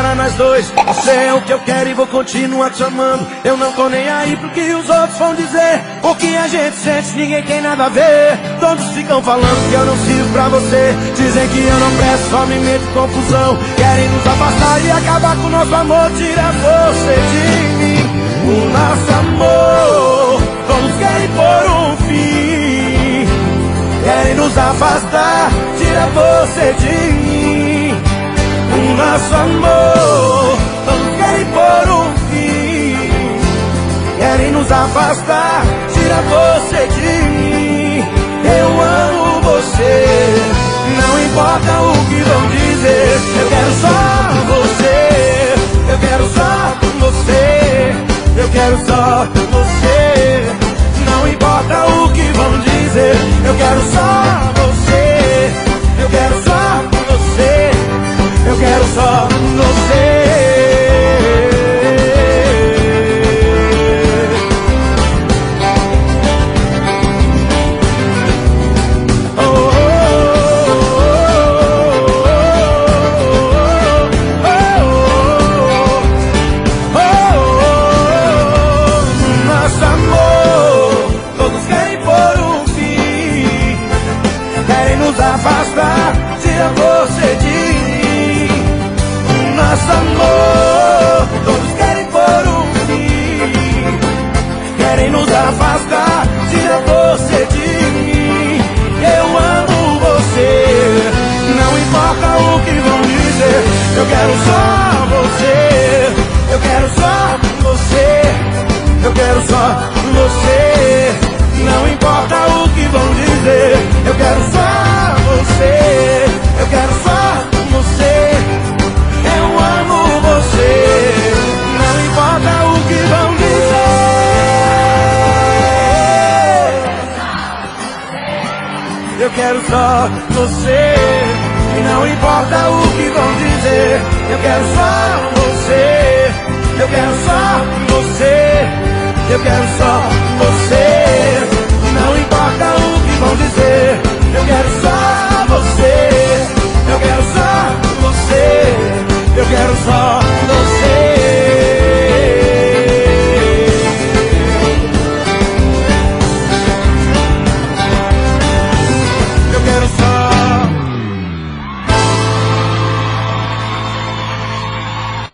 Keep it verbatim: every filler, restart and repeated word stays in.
para nós dois. Você é o que eu quero e vou continuar te amando. Eu não tô nem aí pro que os outros vão dizer. O que a gente sente, ninguém tem nada a ver. Todos ficam falando que eu não sirvo pra você. Dizem que eu não presto, só me meto em confusão. Querem nos afastar e acabar com o nosso amor. Tira você de mim, o nosso amor. Todos querem pôr um fim. Querem nos afastar, tira você de mim, o nosso amor. Todos querem pôr um fim. Querem nos afastar, tira você de mim. Eu amo você, não importa o que vão dizer. Eu quero só você, eu quero só você, eu quero só você. Não importa o que vão dizer. Eu quero só você, eu quero só você, eu quero só você. Afastar, tira você de mim, nosso amor. Todos querem pôr um fim. Querem nos afastar, tira você de mim. Eu amo você, não importa o que vão dizer. Eu quero só você, eu quero só você, eu quero só você. Não importa o que vão dizer. Eu quero só você, eu quero só você. Eu amo você, não importa o que vão dizer. Eu quero só você, e não importa o que vão dizer. Eu quero só você, eu quero só você, eu quero só você.